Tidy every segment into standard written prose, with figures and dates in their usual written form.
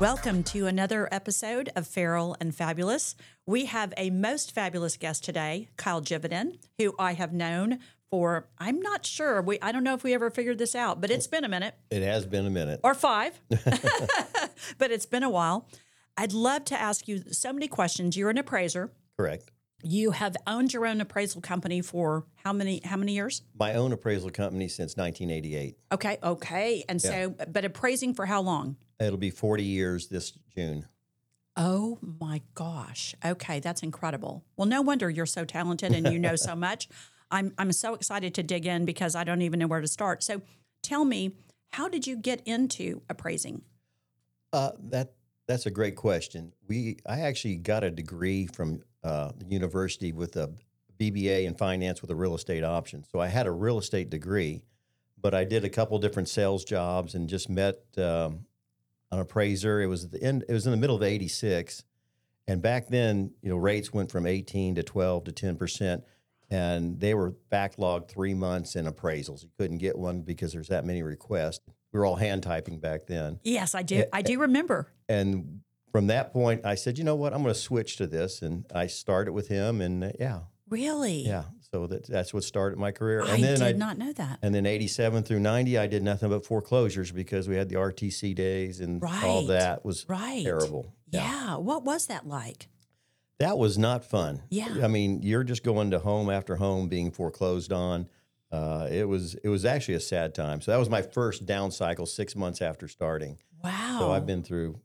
Welcome to another episode of Feral and Fabulous. We have a most fabulous guest today, Kyle Jividen, who I have known for, I'm not sure, I don't know if we ever figured this out, but it's been a minute. It has been a minute. Or 5, but it's been a while. I'd love to ask you so many questions. You're an appraiser. Correct. You have owned your own appraisal company for how many years? My own appraisal company since 1988. Okay. And so, but appraising for how long? It'll be 40 years this June. Oh my gosh. Okay, that's incredible. Well, no wonder you're so talented and you know so much. I'm so excited to dig in because I don't even know where to start. So tell me, how did you get into appraising? That's a great question. I actually got a degree from the university with a BBA in finance with a real estate option. So I had a real estate degree, but I did a couple different sales jobs and just met an appraiser. It was in the middle of '86, and back then, rates went from 18 to 12 to 10%, and they were backlogged 3 months in appraisals. You couldn't get one because there's that many requests. We were all hand typing back then. Yes, I do. I do remember. And from that point, I said, you know what, I'm going to switch to this, and I started with him, and Really? yeah. So that's what started my career. I did not know that. And then 87 through 90, I did nothing but foreclosures because we had the RTC days and all that was terrible. Yeah. What was that like? That was not fun. Yeah. I mean, you're just going to home after home being foreclosed on. It was actually a sad time. So that was my first down cycle 6 months after starting. Wow. So I've been through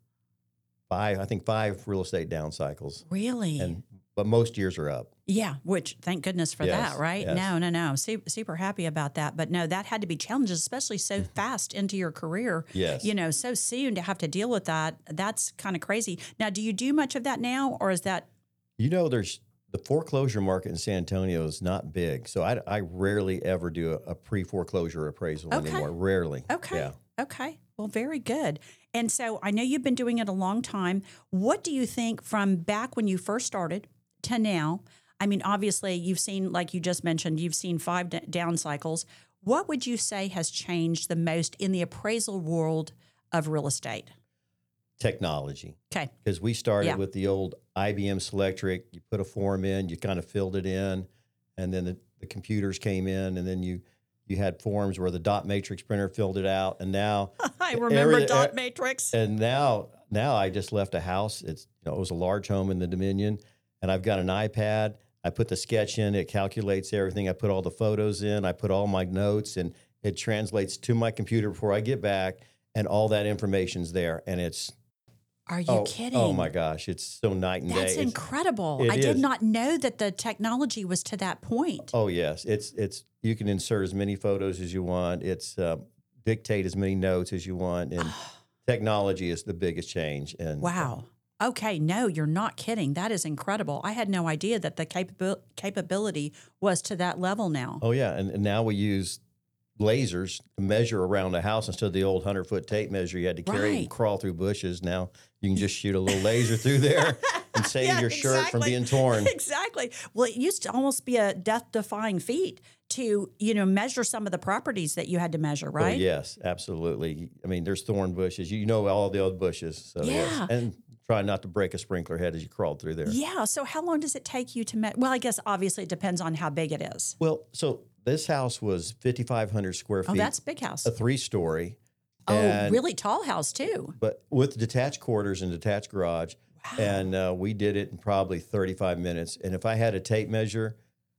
five real estate down cycles. Really? But most years are up. Yeah, which thank goodness for that, right? Yes. No. Super happy about that. But no, that had to be challenges, especially so fast into your career. Yes. So soon to have to deal with that. That's kind of crazy. Now, do you do much of that now, or is that? There's the foreclosure market in San Antonio is not big. So I rarely ever do a pre-foreclosure appraisal anymore. Rarely. Okay. Yeah. Okay. Well, very good. And so I know you've been doing it a long time. What do you think from back when you first started to now? I mean, obviously, you've seen, like you just mentioned, you've seen 5 down cycles. What would you say has changed the most in the appraisal world of real estate? Technology. Okay. Because we started with the old IBM Selectric. You put a form in, you kind of filled it in, and then the computers came in, and then you had forms where the dot matrix printer filled it out, and now I remember dot matrix. And now I just left a house. It was a large home in the Dominion, and I've got an iPad. I put the sketch in, it calculates everything. I put all the photos in, I put all my notes, and it translates to my computer before I get back, and all that information's there. And it's Are you kidding? Oh my gosh, it's so night and day. That's incredible. I did not know that the technology was to that point. Oh yes, it's you can insert as many photos as you want. It's dictate as many notes as you want, and technology is the biggest change. And wow. Okay, no, you're not kidding. That is incredible. I had no idea that the capability was to that level now. Oh yeah, and now we use lasers to measure around a house instead of the old 100-foot tape measure you had to carry and crawl through bushes. Now you can just shoot a little laser through there and save your shirt from being torn. Exactly. Well, it used to almost be a death-defying feat to, measure some of the properties that you had to measure, right? Oh, yes, absolutely. I mean, there's thorn bushes. all the old bushes. So, yes. And try not to break a sprinkler head as you crawl through there. Yeah. So how long does it take you to measure? Well, I guess obviously it depends on how big it is. Well, so this house was 5,500 square feet. Oh, that's a big house. A 3-story. Oh, really tall house too. But with detached quarters and detached garage. Wow. And we did it in probably 35 minutes. And if I had a tape measure,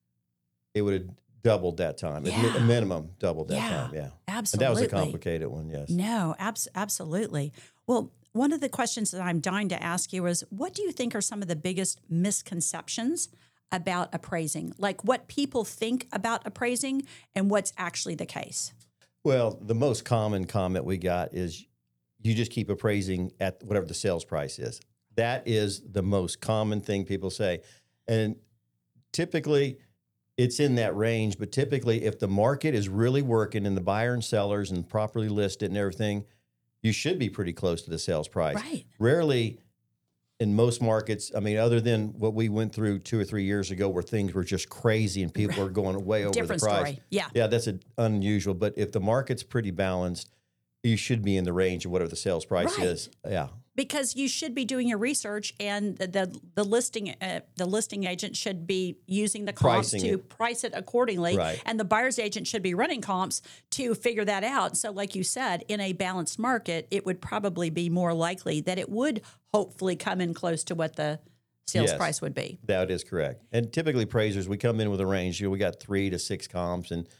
it would have doubled that time. A minimum doubled that time. Yeah. Absolutely. And that was a complicated one, yes. No, absolutely. Well, one of the questions that I'm dying to ask you is, what do you think are some of the biggest misconceptions about appraising? Like what people think about appraising and what's actually the case? Well, the most common comment we got is you just keep appraising at whatever the sales price is. That is the most common thing people say. And typically it's in that range, but typically if the market is really working and the buyer and sellers and properly listed and everything, you should be pretty close to the sales price. Right. Rarely in most markets, I mean, other than what we went through 2 or 3 years ago where things were just crazy and people were going way over Different the price. story. Yeah. Yeah, that's unusual. But if the market's pretty balanced, you should be in the range of whatever the sales price is. Yeah. Because you should be doing your research, and the listing agent should be using the comps Pricing to it. price it accordingly, Right. and the buyer's agent should be running comps to figure that out. So, like you said, in a balanced market, it would probably be more likely that it would hopefully come in close to what the sales Yes. price would be. That is correct. And typically appraisers, we come in with a range. We got 3 to 6 comps, and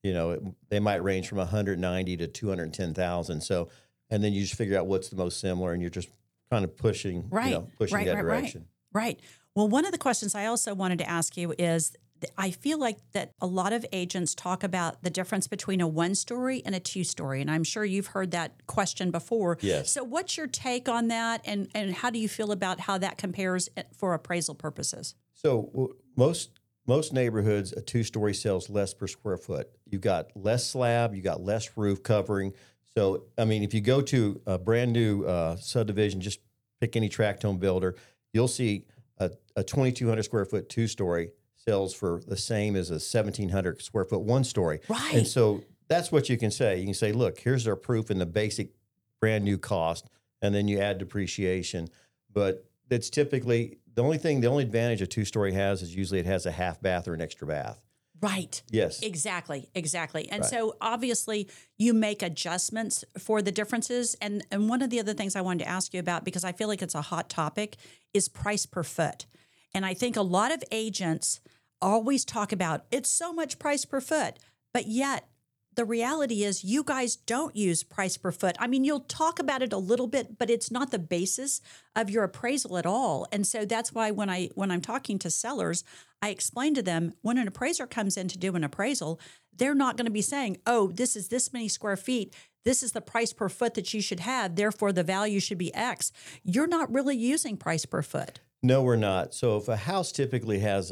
they might range from 190 to 210,000. So, and then you just figure out what's the most similar, and you're just kind of pushing, pushing that direction. Right. Well, one of the questions I also wanted to ask you is, I feel like that a lot of agents talk about the difference between a 1-story and a 2-story, and I'm sure you've heard that question before. Yes. So what's your take on that, and how do you feel about how that compares for appraisal purposes? So most neighborhoods, a 2-story sells less per square foot. You got less slab, you got less roof covering. So, I mean, if you go to a brand new subdivision, just pick any tract home builder, you'll see a 2,200 square foot 2-story sells for the same as a 1,700 square foot 1-story. Right. And so that's what you can say. You can say, look, here's our proof in the basic brand new cost, and then you add depreciation. But that's typically the only advantage a 2-story has is usually it has a half bath or an extra bath. Right. Yes. Exactly. And Right. so obviously you make adjustments for the differences. And one of the other things I wanted to ask you about, because I feel like it's a hot topic, is price per foot. And I think a lot of agents always talk about it's so much price per foot, but yet the reality is you guys don't use price per foot. I mean, you'll talk about it a little bit, but it's not the basis of your appraisal at all. And so that's why when I'm talking to sellers, I explain to them, when an appraiser comes in to do an appraisal, they're not going to be saying, oh, this is this many square feet. This is the price per foot that you should have. Therefore, the value should be X. You're not really using price per foot. No, we're not. So if a house typically has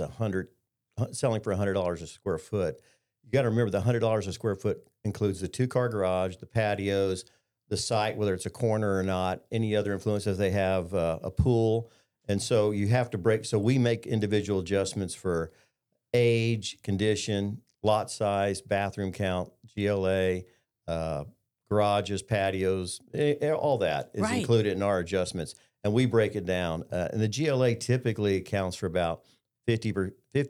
selling for $100 a square foot, you got to remember the $100 a square foot includes the 2-car garage, the patios, the site, whether it's a corner or not, any other influences they have, a pool. And so you have to break. So we make individual adjustments for age, condition, lot size, bathroom count, GLA, garages, patios, all that is Right. included in our adjustments. And we break it down. And the GLA typically accounts for about 50 or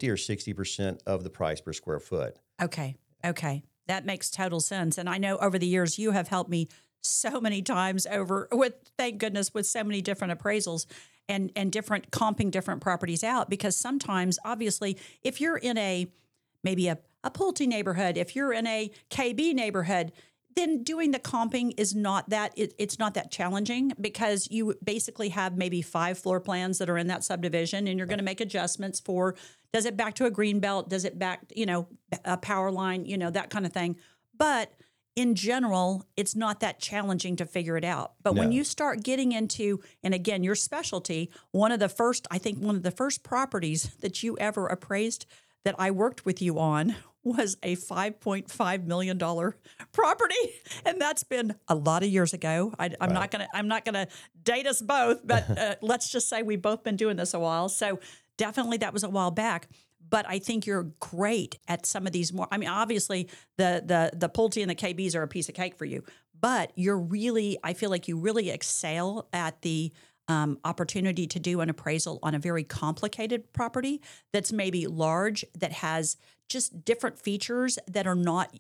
60% of the price per square foot. Okay. That makes total sense. And I know over the years you have helped me so many times thank goodness, with so many different appraisals and different comping different properties out, because sometimes obviously if you're in maybe a Pulte neighborhood, if you're in a KB neighborhood, then doing the comping is not that it's not that challenging, because you basically have maybe 5 floor plans that are in that subdivision, and you're going to make adjustments for, does it back to a green belt, does it back, a power line, that kind of thing. But in general, it's not that challenging to figure it out. But when No. you start getting into, and again, your specialty, one of the first properties that you ever appraised that I worked with you on was a $5.5 million property. And that's been a lot of years ago. I'm not gonna date us both, but let's just say we've both been doing this a while. So definitely that was a while back. But I think you're great at some of these more. I mean, obviously the Pulte and the KBs are a piece of cake for you, but I feel like you really excel at the opportunity to do an appraisal on a very complicated property that's maybe large, that has just different features that are not,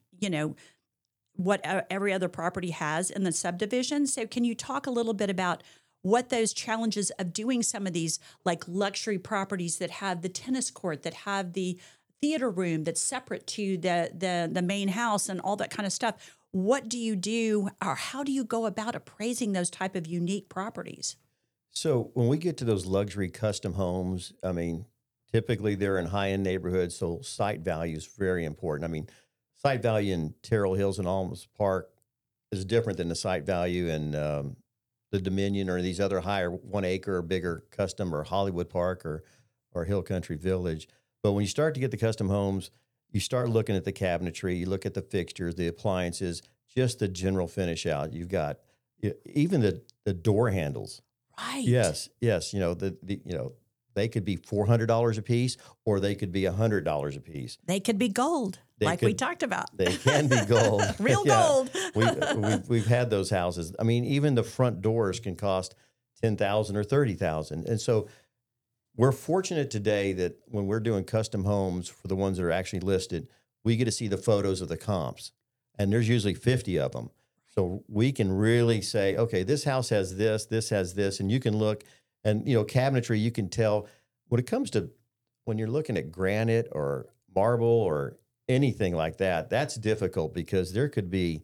what every other property has in the subdivision. So can you talk a little bit about what those challenges of doing some of these like luxury properties that have the tennis court, that have the theater room that's separate to the main house and all that kind of stuff? What do you do, or how do you go about appraising those type of unique properties? So when we get to those luxury custom homes, I mean, typically they're in high-end neighborhoods, so site value is very important. I mean, site value in Terrell Hills and Almus Park is different than the site value in the Dominion or these other higher 1 acre or bigger custom, or Hollywood Park or Hill Country Village. But when you start to get the custom homes, you start looking at the cabinetry, you look at the fixtures, the appliances, just the general finish out. You've got even the door handles. Right. Yes. They could be $400 a piece, or they could be $100 a piece. They could be gold, we talked about. They can be gold. Real Yeah. gold. We've had those houses. I mean, even the front doors can cost 10,000 or 30,000. And so we're fortunate today that when we're doing custom homes for the ones that are actually listed, we get to see the photos of the comps, and there's usually 50 of them. So we can really say, okay, this house has this has this, and you can look, and cabinetry, you can tell when it comes to when you're looking at granite or marble or anything like that, that's difficult because there could be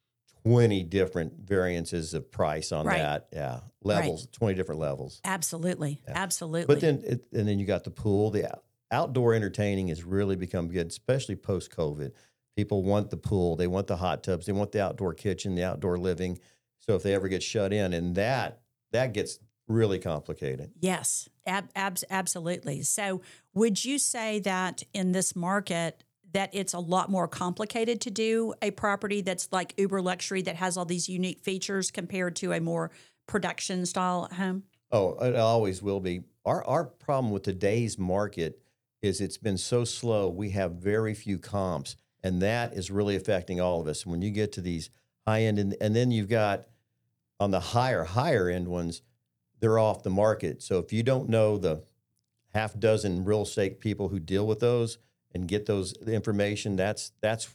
20 different variances of price on Right. that. Yeah. Levels, 20 different levels. Absolutely. Yeah. Absolutely. But then you got the pool. The outdoor entertaining has really become good, especially post-COVID. People want the pool. They want the hot tubs. They want the outdoor kitchen, the outdoor living. So if they ever get shut in, and that gets really complicated. Yes, absolutely. So would you say that in this market that it's a lot more complicated to do a property that's like uber luxury that has all these unique features compared to a more production style home? Oh, it always will be. Our problem with today's market is it's been so slow. We have very few comps, and that is really affecting all of us. When you get to these high end, and then you've got on the higher end ones, they're off the market. So if you don't know the half dozen real estate people who deal with those and get the information, that's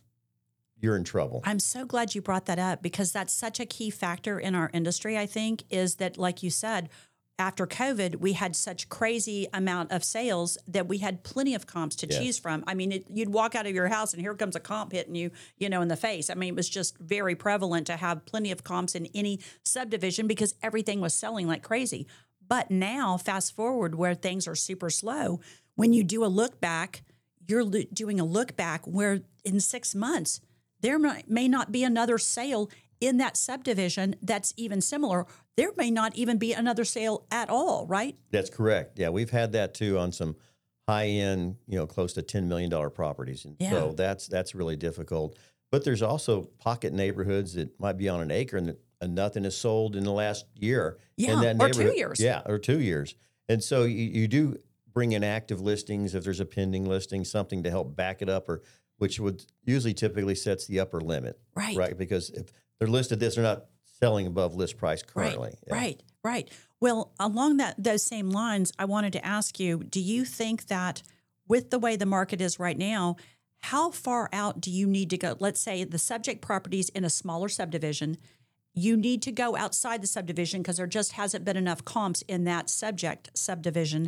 you're in trouble. I'm so glad you brought that up because that's such a key factor in our industry, I think, is that, like you said, after COVID, we had such crazy amount of sales that we had plenty of comps to choose from. I mean, you'd walk out of your house and here comes a comp hitting you, in the face. I mean, it was just very prevalent to have plenty of comps in any subdivision because everything was selling like crazy. But now, fast forward where things are super slow, when you do a look back, you're doing a look back where in 6 months, there may not be another sale in that subdivision that's even similar. There may not even be another sale at all, right? That's correct. Yeah, we've had that too on some high-end, close to $10 million properties. And so that's really difficult. But there's also pocket neighborhoods that might be on an acre and nothing is sold in the last year. Yeah, in that or neighborhood. 2 years. Yeah, or 2 years. And so you do bring in active listings if there's a pending listing, something to help back it up, or which would usually typically sets the upper limit. Right. Because if they're listed this, they're not selling above list price currently. Right. Well, along those same lines, I wanted to ask you, do you think that with the way the market is right now, how far out do you need to go? Let's say the subject properties in a smaller subdivision, you need to go outside the subdivision because there just hasn't been enough comps in that subject subdivision.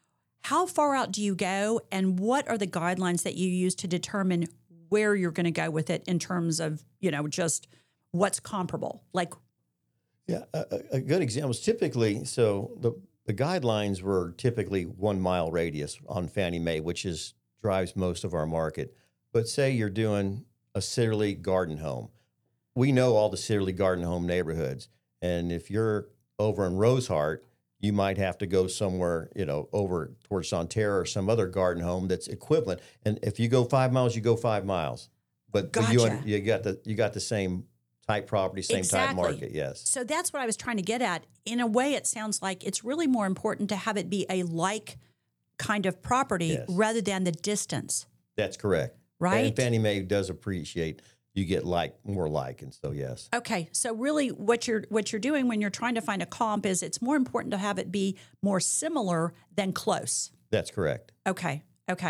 How far out do you go, and what are the guidelines that you use to determine where you're going to go with it in terms of, just what's comparable? Like, yeah, a good example is typically, so the guidelines were typically 1 mile radius on Fannie Mae, which drives most of our market. But say you're doing a Citterley garden home. We know all the Citterley garden home neighborhoods. And if you're over in Rosehart, you might have to go somewhere, over towards Sonterra or some other garden home that's equivalent. And if you go 5 miles, you go 5 miles. But Gotcha. you got the same type property, same type Exactly. market. Yes. So that's what I was trying to get at. In a way, it sounds like it's really more important to have it be a like kind of property rather than the distance. That's correct. Right? And Fannie Mae does appreciate you get more like, and so yes. Okay, so really what you're doing when you're trying to find a comp is it's more important to have it be more similar than close. That's correct. Okay.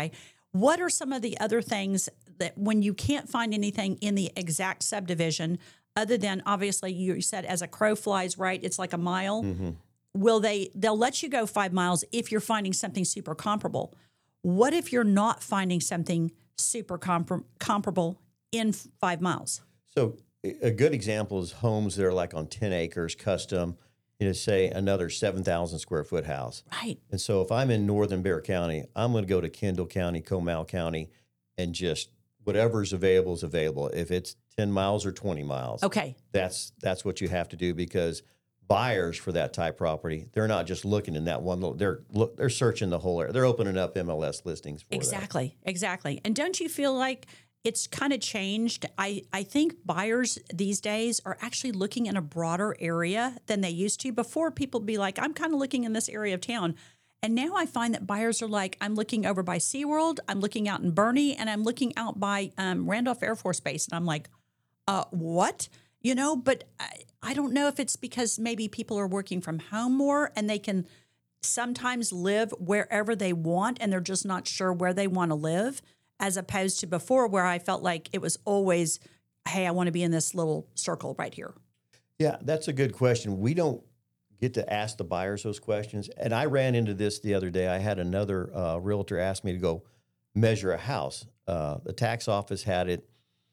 What are some of the other things that when you can't find anything in the exact subdivision, other than obviously you said as a crow flies, right? It's like a mile. Mm-hmm. They'll let you go 5 miles if you're finding something super comparable. What if you're not finding something super comparable in 5 miles? So a good example is homes that are like on 10 acres, custom, say another 7,000 square foot house. Right. And so if I'm in northern Bexar County, I'm going to go to Kendall County, Comal County, and just whatever's available is available. If it's 10 miles or 20 miles. Okay. That's what you have to do, because buyers for that type property, they're not just looking in that one little, they're searching the whole area. They're opening up MLS listings for that. Exactly. And don't you feel like it's kind of changed? I think buyers these days are actually looking in a broader area than they used to. Before, people would be like, I'm kind of looking in this area of town. And now I find that buyers are like, I'm looking over by SeaWorld, I'm looking out in Boerne, and I'm looking out by Randolph Air Force Base. And I'm like, what? But I don't know if it's because maybe people are working from home more and they can sometimes live wherever they want and they're just not sure where they want to live, as opposed to before where I felt like it was always, hey, I want to be in this little circle right here. Yeah, that's a good question. We don't get to ask the buyers those questions. And I ran into this the other day. I had another realtor ask me to go measure a house. The tax office had it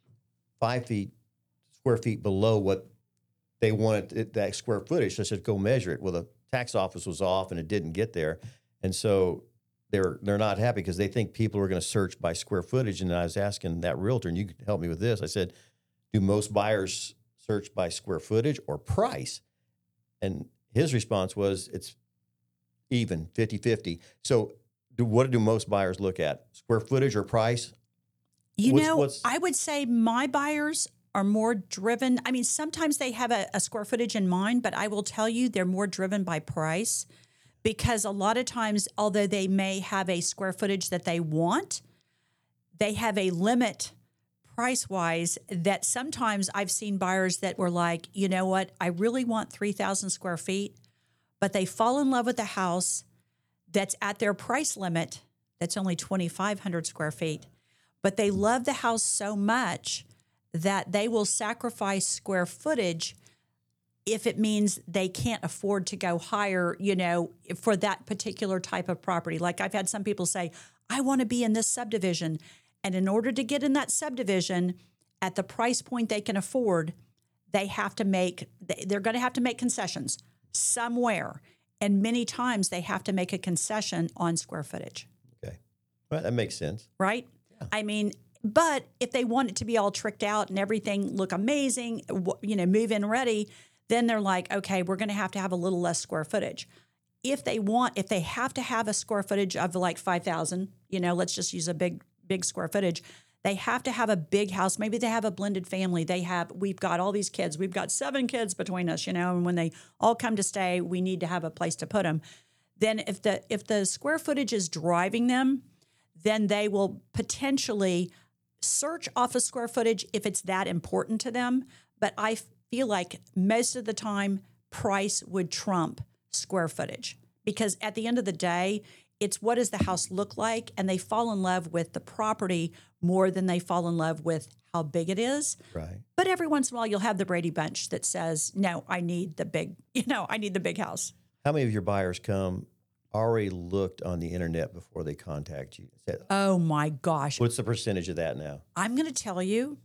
5 square feet below what they wanted that square footage. So I said, go measure it. Well, the tax office was off and it didn't get there. And so they're not happy because they think people are going to search by square footage. And I was asking that realtor, and you can help me with this. I said, do most buyers search by square footage or price? And his response was, it's even 50-50. So what do most buyers look at? Square footage or price? I would say my buyers are more driven. I mean, sometimes they have a square footage in mind, but I will tell you they're more driven by price, because a lot of times, although they may have a square footage that they want, they have a limit price-wise that sometimes I've seen buyers that were like, you know what, I really want 3,000 square feet, but they fall in love with the house that's at their price limit that's only 2,500 square feet. But they love the house so much that they will sacrifice square footage if it means they can't afford to go higher, for that particular type of property. Like I've had some people say, I want to be in this subdivision. And in order to get in that subdivision at the price point they can afford, they're going to have to make concessions somewhere. And many times they have to make a concession on square footage. Okay. Well, that makes sense. Right? Yeah. I mean, but if they want it to be all tricked out and everything look amazing, move in ready, then they're like, okay, we're going to have a little less square footage. If they have to have a square footage of like 5,000, let's just use a big square footage. They have to have a big house. Maybe they have a blended family. We've got all these kids. We've got 7 kids between us, and when they all come to stay, we need to have a place to put them. Then if the square footage is driving them, then they will potentially search off of square footage if it's that important to them. But I feel like most of the time, price would trump square footage, because at the end of the day, it's what does the house look like, and they fall in love with the property more than they fall in love with how big it is. Right. But every once in a while, you'll have the Brady Bunch that says, "No, I need the big house." How many of your buyers already looked on the internet before they contact you? Oh my gosh! What's the percentage of that now? I'm going to tell you,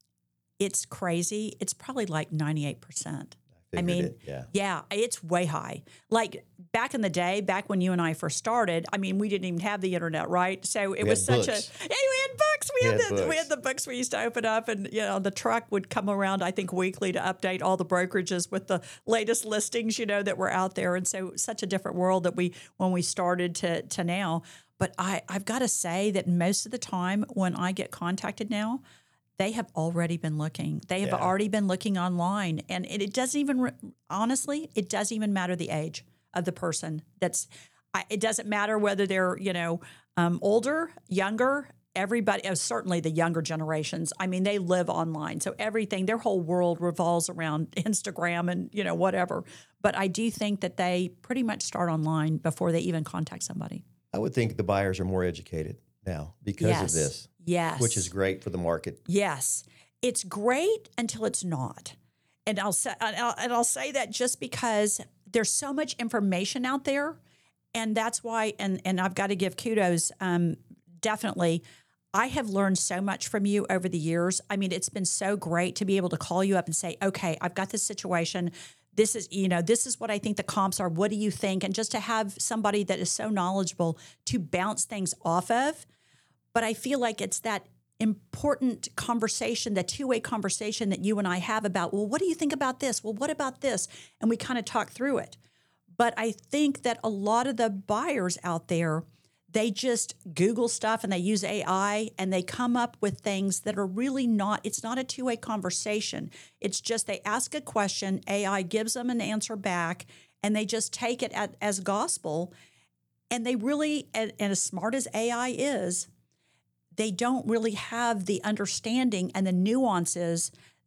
it's crazy. It's probably like 98%. I mean, yeah, it's way high. Like back in the day, back when you and I first started, I mean, we didn't even have the internet, right? So it was such books. we had books. We had the books we used to open up, and the truck would come around, I think, weekly to update all the brokerages with the latest listings, that were out there. And so such a different world that when we started to now. But I've got to say that most of the time when I get contacted now, they have already been looking. They have already been looking online. And it doesn't even, honestly, it doesn't even matter the age of the person. It doesn't matter whether they're, older, younger, everybody, certainly the younger generations. I mean, they live online. So their whole world revolves around Instagram and, whatever. But I do think that they pretty much start online before they even contact somebody. I would think the buyers are more educated now because of this. Yes. Which is great for the market. Yes. It's great until it's not. And I'll say that just because there's so much information out there, and that's why, and I've got to give kudos, definitely. I have learned so much from you over the years. I mean, it's been so great to be able to call you up and say, okay, I've got this situation. This is what I think the comps are. What do you think? And just to have somebody that is so knowledgeable to bounce things off of. But I feel like it's that important conversation, the two-way conversation that you and I have about, well, what do you think about this? Well, what about this? And we kind of talk through it. But I think that a lot of the buyers out there, they just Google stuff and they use AI and they come up with things that are really it's not a two-way conversation. It's just they ask a question, AI gives them an answer back, and they just take it as gospel. And they really, and as smart as AI is, they don't really have the understanding and the nuances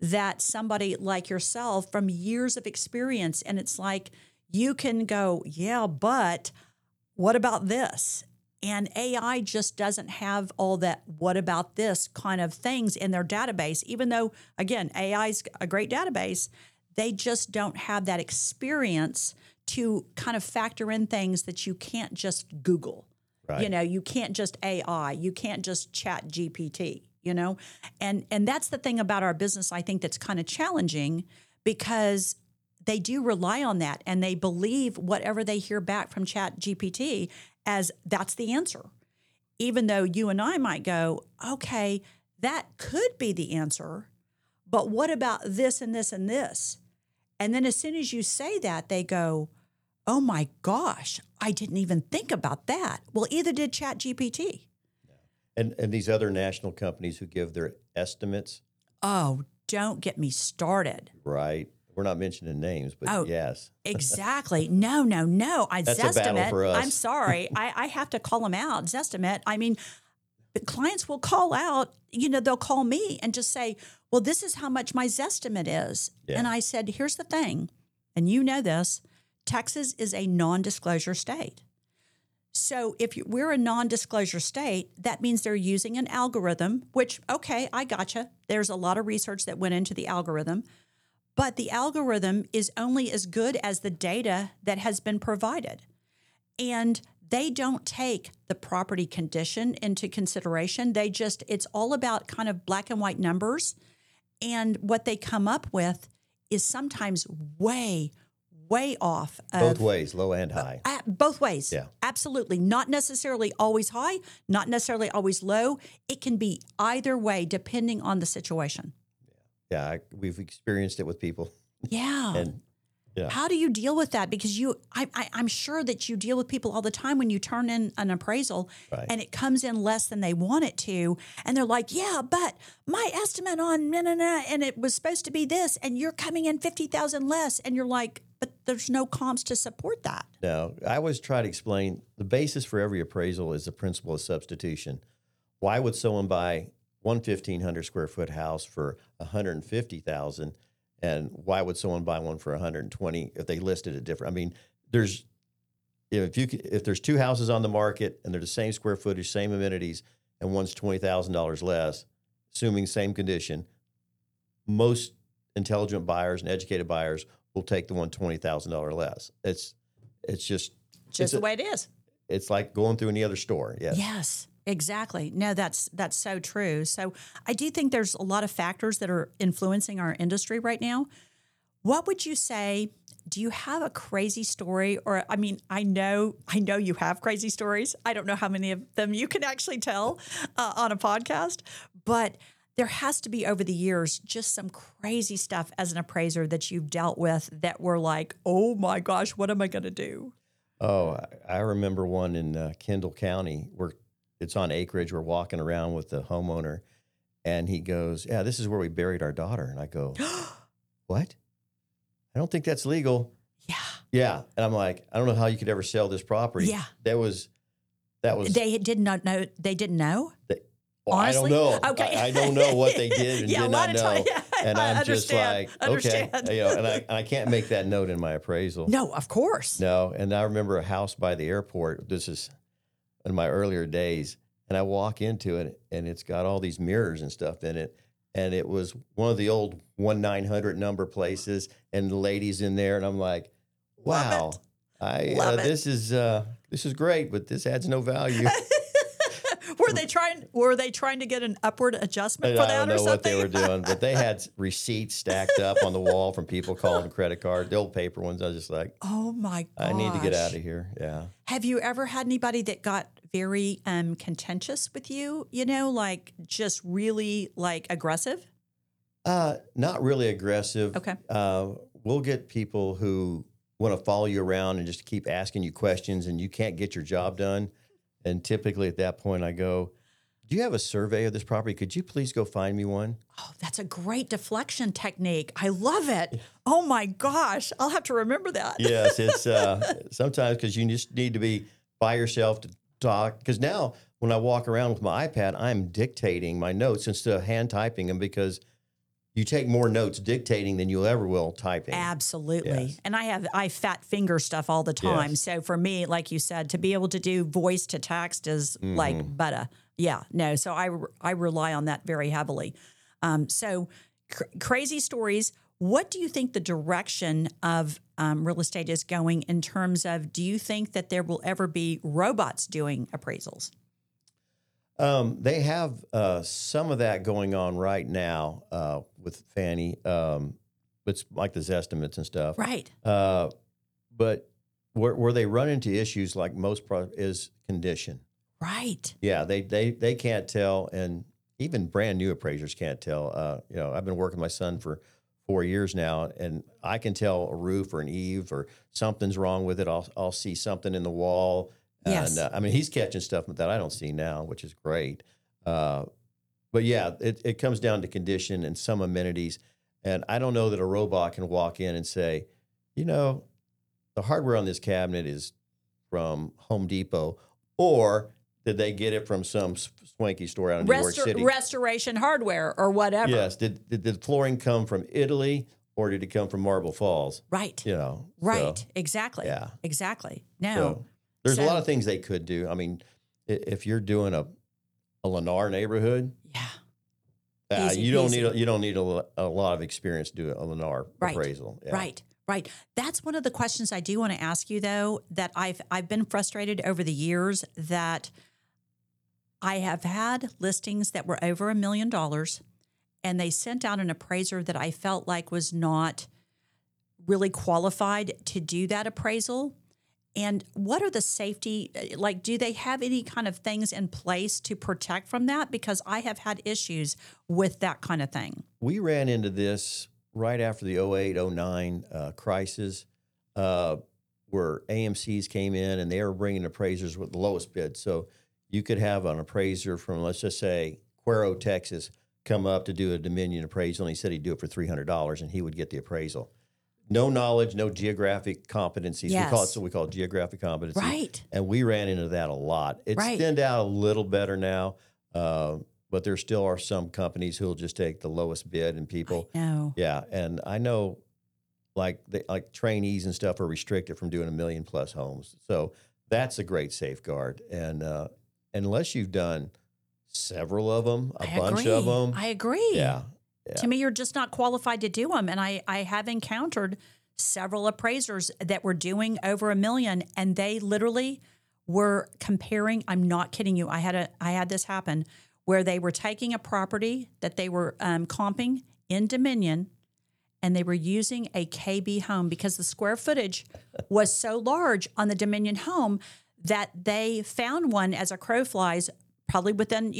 that somebody like yourself from years of experience, and it's like you can go, yeah, but what about this? And AI just doesn't have all that what about this kind of things in their database, even though, again, AI is a great database. They just don't have that experience to kind of factor in things that you can't just Google. Right. You know, you can't just AI, you can't just chat GPT, you know? And that's the thing about our business, I think, that's kind of challenging because they do rely on that and they believe whatever they hear back from chat GPT as that's the answer. Even though you and I might go, okay, that could be the answer, but what about this and this and this? And then as soon as you say that, they go, oh my gosh, I didn't even think about that. Well, either did chat GPT. And these other national companies who give their estimates. Oh, don't get me started. Right. We're not mentioning names, but yes. Exactly. No. That's a battle for us. I'm sorry. I have to call them out. Zestimate. I mean, the clients will call out, you know, they'll call me and just say, well, this is how much my Zestimate is. Yeah. And I said, here's the thing, and you know this, Texas is a non-disclosure state. So if we're a non-disclosure state, that means they're using an algorithm, which, okay, I gotcha. There's a lot of research that went into the algorithm. But the algorithm is only as good as the data that has been provided. And they don't take the property condition into consideration. It's all about kind of black and white numbers. And what they come up with is sometimes way off. Both ways, low and high. Both ways. Yeah. Absolutely. Not necessarily always high, not necessarily always low. It can be either way depending on the situation. Yeah, we've experienced it with people. Yeah. And yeah. How do you deal with that? Because I'm sure that you deal with people all the time when you turn in an appraisal Right. and it comes in less than they want it to. And they're like, yeah, but my estimate on and it was supposed to be this, and you're coming in 50,000 less. And you're like, but there's no comps to support that. No, I always try to explain the basis for every appraisal is the principle of substitution. Why would someone buy one 1,500 square foot house for $150,000, and why would someone buy one for $120 if they listed it different? I mean, if there's two houses on the market and they're the same square footage, same amenities, and one's $20,000 less, assuming same condition, most intelligent buyers and educated buyers will take the one $20,000 less. It's just the way it is. It's like going through any other store. Yes. Yes. Exactly. No, that's so true. So I do think there's a lot of factors that are influencing our industry right now. What would you say? Do you have a crazy story? Or, I mean, I know you have crazy stories. I don't know how many of them you can actually tell on a podcast, but there has to be over the years just some crazy stuff as an appraiser that you've dealt with that were like, oh my gosh, what am I going to do? Oh, I remember one in Kendall County where it's on acreage. We're walking around with the homeowner, and he goes, yeah, this is where we buried our daughter. And I go, what? I don't think that's legal. Yeah. Yeah. And I'm like, I don't know how you could ever sell this property. Yeah. That was. They did not know. They didn't know? Well, honestly? I don't know. Okay. I don't know what they did and Yeah, did a lot not of know. time- yeah, and I I'm just like, understand. okay. And I can't make that note in my appraisal. No, of course. No. And I remember a house by the airport. This is in my earlier days. And I walk into it, and it's got all these mirrors and stuff in it. And it was one of the old 1-900 number places, and the ladies in there. And I'm like, wow, this is great, but this adds no value. Were they trying to get an upward adjustment for that or something? I don't know what they were doing, but they had receipts stacked up on the wall from people calling credit card, the old paper ones. I was just like, oh my gosh. I need to get out of here. Yeah. Have you ever had anybody that got very contentious with you, like just really like aggressive? Not really aggressive. Okay. We'll get people who want to follow you around and just keep asking you questions, and you can't get your job done. And typically at that point I go, do you have a survey of this property? Could you please go find me one? Oh, that's a great deflection technique. I love it. Oh my gosh. I'll have to remember that. Yes. It's sometimes because you just need to be by yourself to talk. Because now when I walk around with my iPad, I'm dictating my notes instead of hand typing them, because you take more notes dictating than you ever will typing. Absolutely. Yes. And I fat finger stuff all the time. Yes. So for me, like you said, to be able to do voice to text is like butter. Yeah, no. So I rely on that very heavily. So crazy stories. What do you think the direction of real estate is going in terms of, do you think that there will ever be robots doing appraisals? They have some of that going on right now with Fannie. It's like the Zestimates and stuff. Right. But where they run into issues like most is condition. Right. Yeah, they can't tell, and even brand new appraisers can't tell. I've been working with my son for 4 years now, and I can tell a roof or an eave or something's wrong with it. I'll see something in the wall. Yes. And he's catching stuff that I don't see now, which is great. But yeah, it comes down to condition and some amenities. And I don't know that a robot can walk in and say, the hardware on this cabinet is from Home Depot, or did they get it from some swanky store out in New York City? Restoration Hardware or whatever. Yes. Did the flooring come from Italy, or did it come from Marble Falls? Right. So, Right. Exactly. Yeah. Exactly. No. So, there's a lot of things they could do. I mean, if you're doing a Lennar neighborhood, you don't need a lot of experience to do a Lennar appraisal. Yeah. Right. That's one of the questions I do want to ask you, though, that I've been frustrated over the years that I have had listings that were over $1 million, and they sent out an appraiser that I felt like was not really qualified to do that appraisal. And what are the safety, like, do they have any kind of things in place to protect from that? Because I have had issues with that kind of thing. We ran into this right after the 08, 09 crisis, where AMCs came in and they were bringing appraisers with the lowest bid. So you could have an appraiser from, let's just say, Cuero, Texas, come up to do a Dominion appraisal, and he said he'd do it for $300, and he would get the appraisal. No knowledge, no geographic competencies. Yes. We call it geographic competencies. Right. And we ran into that a lot. It's thinned out a little better now, but there still are some companies who will just take the lowest bid, and people. No. Yeah, and I know, like trainees and stuff are restricted from doing 1 million plus homes. So that's a great safeguard. And unless you've done several of them, a bunch of them. I agree. Yeah. To me, you're just not qualified to do them. And I have encountered several appraisers that were doing over $1 million, and they literally were comparing. I'm not kidding you. I had this happen where they were taking a property that they were comping in Dominion, and they were using a KB home because the square footage was so large on the Dominion home that they found one as a crow flies, probably within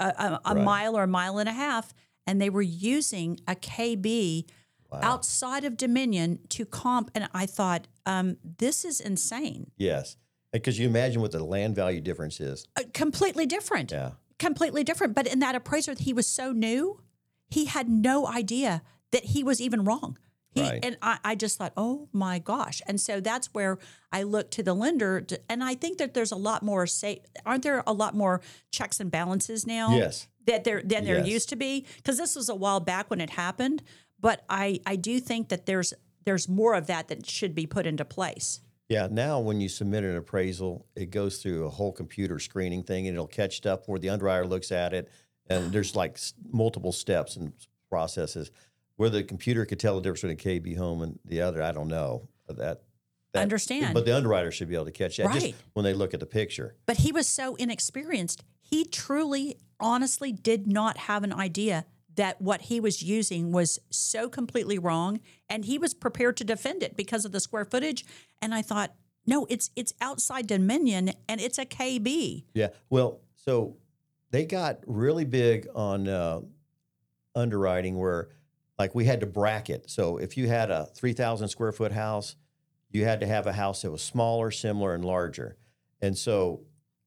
a mile or a mile and a half. And they were using a KB outside of Dominion to comp. And I thought, this is insane. Yes. Because you imagine what the land value difference is. Completely different. Yeah. Completely different. But in that appraiser, he was so new, he had no idea that he was even wrong. And I just thought, oh my gosh. And so that's where I look to the lender. And I think that there's a lot more aren't there a lot more checks and balances now? Yes. Than there used to be? Because this was a while back when it happened. But I do think that there's more of that should be put into place. Yeah. Now, when you submit an appraisal, it goes through a whole computer screening thing, and it'll catch stuff where the underwriter looks at it. And there's like multiple steps and processes. Whether the computer could tell the difference between a KB home and the other, I don't know. That understand. But the underwriter should be able to catch that Right. just when they look at the picture. But he was so inexperienced. He truly, honestly did not have an idea that what he was using was so completely wrong. And he was prepared to defend it because of the square footage. And I thought, no, it's outside Dominion and it's a KB. Yeah. Well, so they got really big on underwriting where, like, we had to bracket. So if you had a 3,000 square foot house, you had to have a house that was smaller, similar, and larger. And so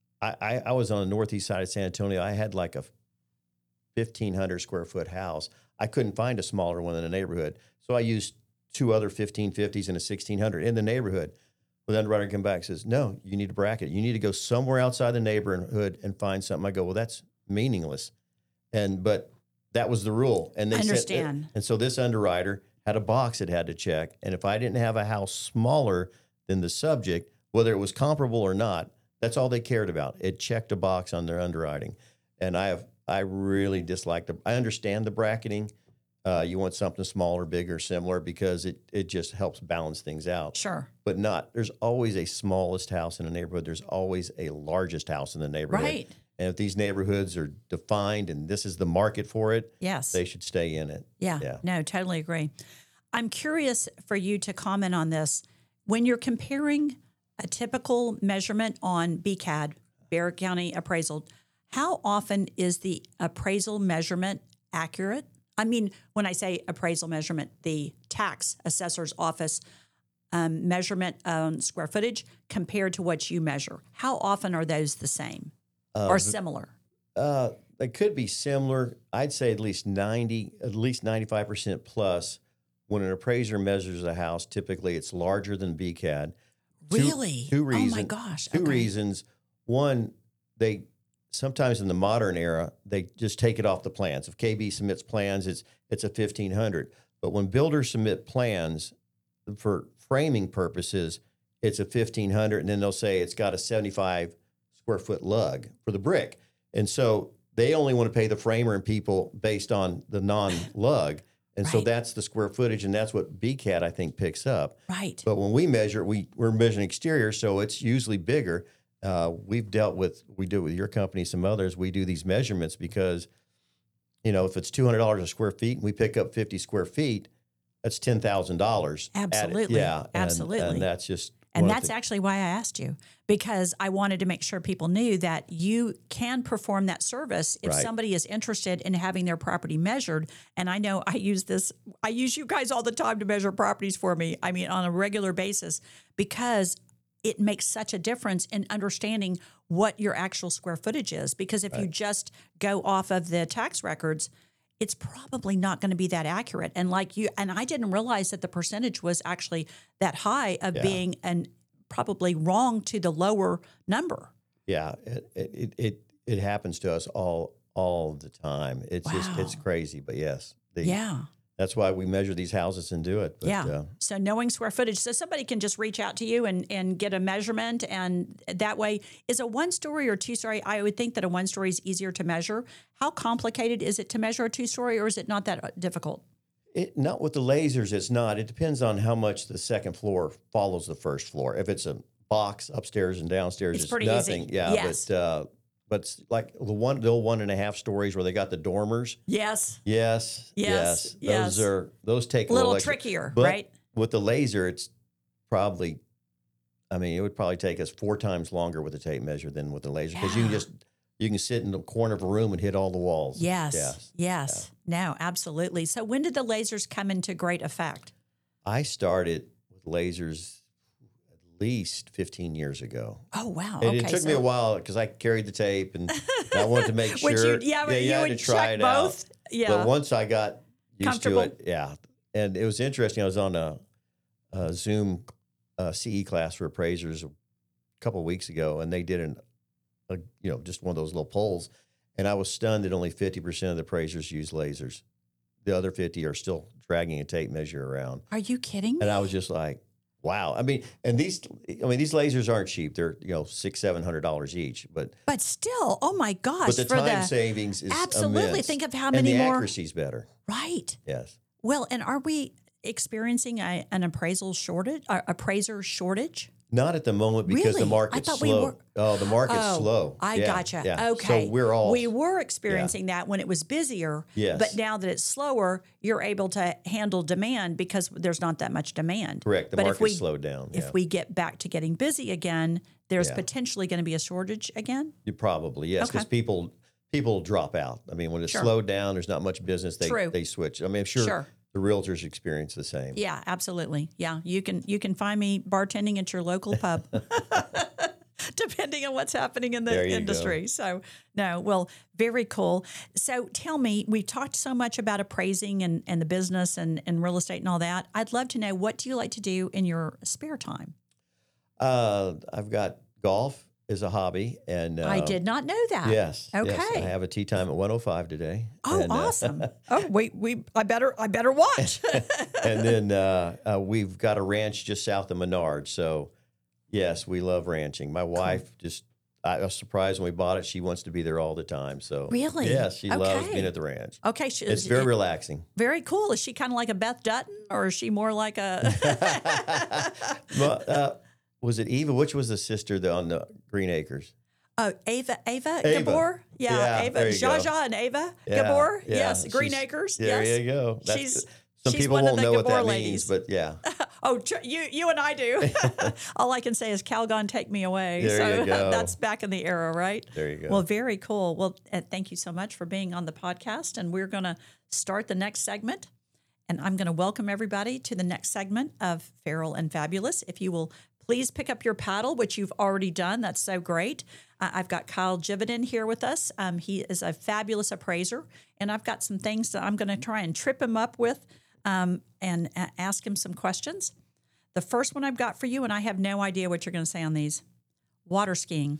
I was on the northeast side of San Antonio. I had like a 1,500 square foot house. I couldn't find a smaller one in the neighborhood. So I used 2 other 1,550s and a 1,600 in the neighborhood. Well, the underwriter came back and says, no, you need to bracket. You need to go somewhere outside the neighborhood and find something. I go, well, that's meaningless. But that was the rule. And they I understand. and so this underwriter had a box it had to check. And if I didn't have a house smaller than the subject, whether it was comparable or not, that's all they cared about. It checked a box on their underwriting. And I really dislike I understand the bracketing. You want something smaller, bigger, similar, because it just helps balance things out. Sure. But there's always a smallest house in a neighborhood. There's always a largest house in the neighborhood. Right. And if these neighborhoods are defined and this is the market for it, Yes. they should stay in it. Yeah. No, totally agree. I'm curious for you to comment on this. When you're comparing a typical measurement on BCAD, Barrett County Appraisal, how often is the appraisal measurement accurate? I mean, when I say appraisal measurement, the tax assessor's office measurement on square footage compared to what you measure. How often are those the same or similar? They could be similar. I'd say at least 95% plus. When an appraiser measures a house, typically it's larger than BCAD. Really? Two reasons. Oh my gosh. Two Okay. reasons. One, they sometimes in the modern era, they just take it off the plans. If KB submits plans, it's a 1,500. But when builders submit plans for framing purposes, it's a 1,500, and then they'll say it's got a 75 square foot lug for the brick. And so they only want to pay the framer and people based on the non-lug. And so Right. that's the square footage, and that's what BCAD, I think, picks up. Right. But when we measure, we're measuring exterior, so it's usually bigger. We do it with your company, some others. We do these measurements because, if it's $200 a square feet and we pick up 50 square feet, that's $10,000. Absolutely. Yeah. Absolutely. And that's just. And that's actually why I asked you, because I wanted to make sure people knew that you can perform that service if Right. somebody is interested in having their property measured. And I know I use you guys all the time to measure properties for me. I mean, on a regular basis, because it makes such a difference in understanding what your actual square footage is. Because if you just go off of the tax records, it's probably not going to be that accurate. And I didn't realize that the percentage was actually that high of being probably wrong to the lower number. Yeah, it happens to us all the time. It's it's crazy, but yes, that's why we measure these houses and do it. But, So knowing square footage, so somebody can just reach out to you and get a measurement, and that way, is a 1-story or 2-story? I would think that a 1-story is easier to measure. How complicated is it to measure a 2-story, or is it not that difficult? Not with the lasers, it's not. It depends on how much the second floor follows the first floor. If it's a box upstairs and downstairs, It's it's pretty nothing. easy. Yeah, Yes. but it's like the old 1.5 stories where they got the dormers. Yes. Yes. Yes, yes. Those take A little extra. trickier, But right? with the laser, it's probably, it would probably take us 4 times longer with a tape measure than with the laser, because you can sit in the corner of a room and hit all the walls. Yes. No, absolutely. So when did the lasers come into great effect? I started with lasers at least 15 years ago. Oh, wow. And Okay. it took me a while because I carried the tape and I wanted to make Would sure. you, you you had would to try check it both? out. Yeah. But once I got used to Comfortable? it, and it was interesting. I was on a Zoom CE class for appraisers a couple of weeks ago, and they did just one of those little polls, and I was stunned that only 50% of the appraisers use lasers. The other 50 are still dragging a tape measure around. Are you kidding me? And I was just like, wow. These lasers aren't cheap. They're $600-$700 each, but still, oh my gosh. the time savings is absolutely. immense. Think of how and many the more. accuracy's better. Right. Yes. Well, and are we experiencing an appraisal shortage, appraiser shortage? Not at the moment because Really? the market's I thought we slow. were- The market's slow. I Yeah, gotcha. yeah. Okay. So we were experiencing that when it was busier. Yes. But now that it's slower, you're able to handle demand because there's not that much demand. Correct. The But market's slowed down. If we get back to getting busy again, there's potentially going to be a shortage again. You probably, yes, because people drop out. When it's slowed down, there's not much business. They switch. I'm sure. The realtors experience the same. Yeah, absolutely. Yeah, you can find me bartending at your local pub, depending on what's happening in the industry. So, very cool. So tell me, we've talked so much about appraising and the business and real estate and all that. I'd love to know, what do you like to do in your spare time? I've got golf is a hobby, and I did not know that. Yes. Okay. Yes, I have a tea time at 105 today. Oh, and, awesome. I better watch. and then we've got a ranch just south of Menard. So, yes, we love ranching. My wife I was surprised when we bought it. She wants to be there all the time. So, Really? yes, she loves Okay. being at the ranch. Okay. It's very relaxing. Very cool. Is she kind of like a Beth Dutton, or is she more like a? Was it Eva? Which was the sister on the Green Acres? Oh, Ava Gabor? Yeah, Ava. there you go. Zsa and Ava Yeah, Gabor? yeah. Yes. Green She's- Acres? There Yes. you go. She's Some people one of won't the know what Gabor that ladies. means, but yeah. Oh, you and I do. All I can say is Calgon, take me away. There you go. That's back in the era, right? There you go. Well, very cool. Well, thank you so much for being on the podcast. And we're going to start the next segment. And I'm going to welcome everybody to the next segment of Feral and Fabulous. If you will please pick up your paddle, which you've already done. That's so great. I've got Kyle Jividan here with us. He is a fabulous appraiser. And I've got some things that I'm going to try and trip him up with. And ask him some questions. The first one I've got for you, and I have no idea what you're going to say on these. Water skiing.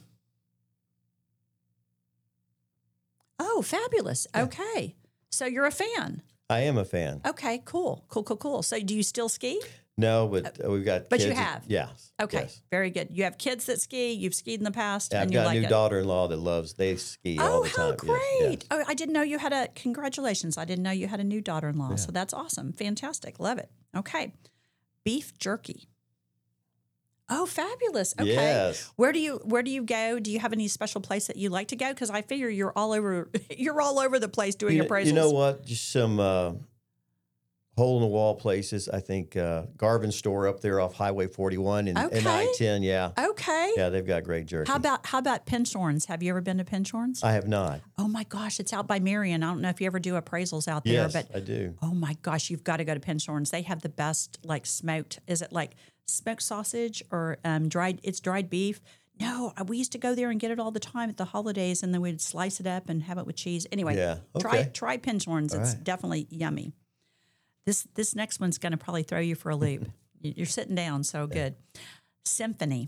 Oh, fabulous. Yeah. Okay. So you're a fan. I am a fan. Okay, cool. So do you still ski? No, but we've got But kids. you have? Yeah. Okay, Yes. very good. You have kids that ski. You've skied in the past, Yeah, I've and you got like a new it. daughter-in-law that they ski all Oh, the how time. great. Yes, yes. Oh, I didn't know you had congratulations. I didn't know you had a new daughter-in-law. So that's awesome. Fantastic. Love it. Okay. Beef jerky. Oh, fabulous. Okay. Yes. Where do you go? Do you have any special place that you like to go? Because I figure you're all over the place doing appraisals. You know what? Just some hole-in-the-wall places. I think Garvin's store up there off Highway 41 and I-10. Yeah. Okay. Yeah, they've got great jerky. How about Pinchorns? Have you ever been to Pinchorns? I have not. Oh my gosh, it's out by Marion. I don't know if you ever do appraisals out there, Yes, but I do. oh my gosh, you've got to go to Pinchorns. They have the best like smoked. Is it like smoked sausage or dried? It's dried beef. No, we used to go there and get it all the time at the holidays, and then we'd slice it up and have it with cheese. Anyway, Yeah, okay. try Pinchorns. It's right. definitely yummy. This next one's going to probably throw you for a loop. You're sitting down, so good. Symphony.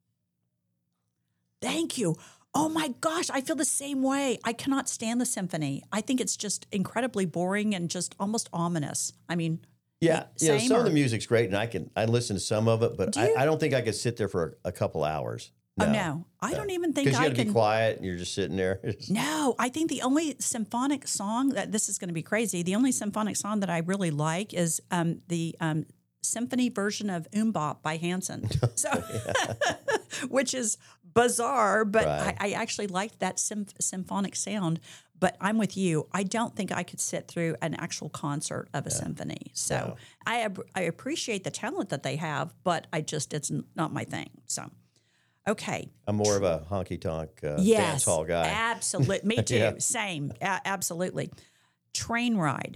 Thank you. Oh my gosh, I feel the same way. I cannot stand the symphony. I think it's just incredibly boring and just almost ominous. I mean, Yeah, same some of or- the music's great, and I listen to some of it, but Do you? I don't think I could sit there for a couple hours. oh no, I don't even think Because you I got to can. be quiet, and you're just sitting there. No, I think the only symphonic song this is going to be crazy. The only symphonic song that I really like is the symphony version of Bop by Hanson. So, which is bizarre, but Right. I actually liked that symphonic sound. But I'm with you. I don't think I could sit through an actual concert of a symphony. So I appreciate the talent that they have, but it's not my thing. So. Okay. I'm more of a honky-tonk Yes. dance hall guy. Absolutely. Me too. Yeah. Same. Absolutely. Train ride.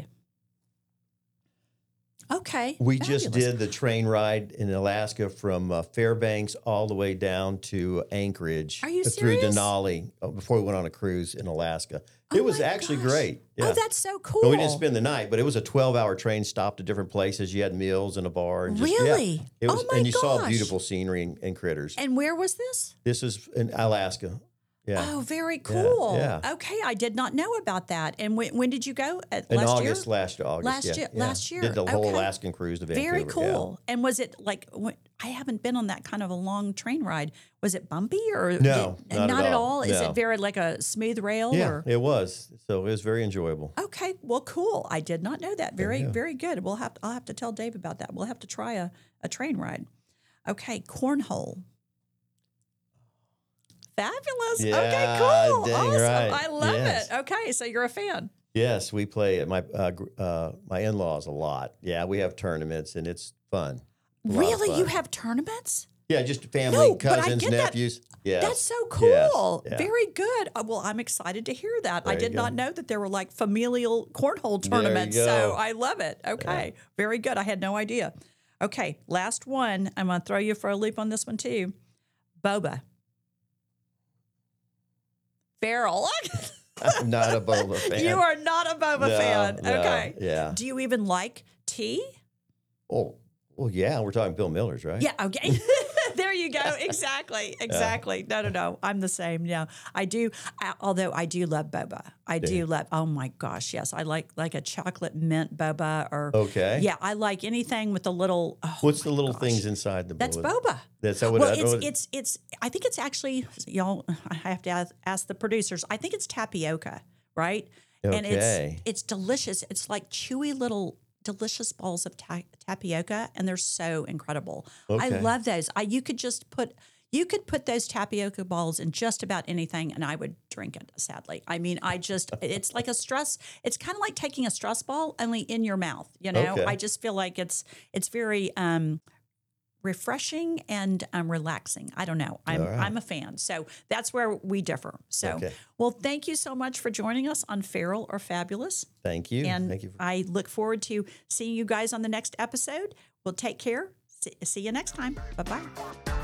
Okay. We just fabulous. did the train ride in Alaska from Fairbanks all the way down to Anchorage. Are you through serious? Denali before we went on a cruise in Alaska. Oh It was my actually gosh. great. Oh, Yeah. that's so cool. And we didn't spend the night, but it was a 12-hour train stop to different places. You had meals and a bar. And just, Really? Yeah, it was, Oh my and you saw gosh. beautiful scenery and critters. And where was this? This is in Alaska. Yeah. Oh, very cool. yeah. Okay, I did not know about that. And when did you go? In Last August, year? last August. Last year. Did the whole Okay. Alaskan cruise to Vancouver. Very yeah. cool. And was it like? I haven't been on that kind of a long train ride. Was it bumpy or No, not at all. Is No. it very like a smooth rail? Yeah, Or? it was. So it was very enjoyable. Okay, well, cool. I did not know that. Very, very good. I'll have to tell Dave about that. We'll have to try a train ride. Okay, cornhole. Fabulous. Okay, Yeah, cool. dang Awesome. right. I love Yes. it. Okay, so you're a fan. Yes, we play at my in-laws a lot. Yeah, we have tournaments and it's fun. A lot of Really? fun. You have tournaments? Yeah, just family, No, but I cousins, get that. nephews. Yes. That's so Yes. cool. Yeah. Very good. Well, I'm excited to hear that. I There you did not go. know that there were like familial cornhole There you tournaments. go. So I love it. Okay. Very good. I had no idea. Okay. Last one. I'm going to throw you for a loop on this one too. Boba. Feral. I'm not a boba fan. You are not a boba No, fan. no, Okay. yeah. Do you even like tea? Oh, well, yeah. We're talking Bill Miller's, right? Yeah. Okay. There you you go. Exactly. No. I'm the same. Yeah, I do. Although I do love boba. I do love. Oh my gosh, yes. I like a chocolate mint boba or. Okay. Yeah, I like anything with a little. Oh What's the my little gosh. things inside the boba? That's boba. That's how it. Well, it's. I think it's actually y'all. I have to ask the producers. I think it's tapioca, right? And it's delicious. It's like chewy little delicious balls of tapioca, and they're so incredible. I love those. You could put those tapioca balls in just about anything, and I would drink it. Sadly, I mean, it's like it's kind of like taking a stress ball only in your mouth. You know, I just feel like it's very refreshing and relaxing. I don't know. I'm a fan. So that's where we differ. So, well, thank you so much for joining us on Feral or Fabulous. Thank you. And thank you. I look forward to seeing you guys on the next episode. Well, take care. See you next time. Bye-bye.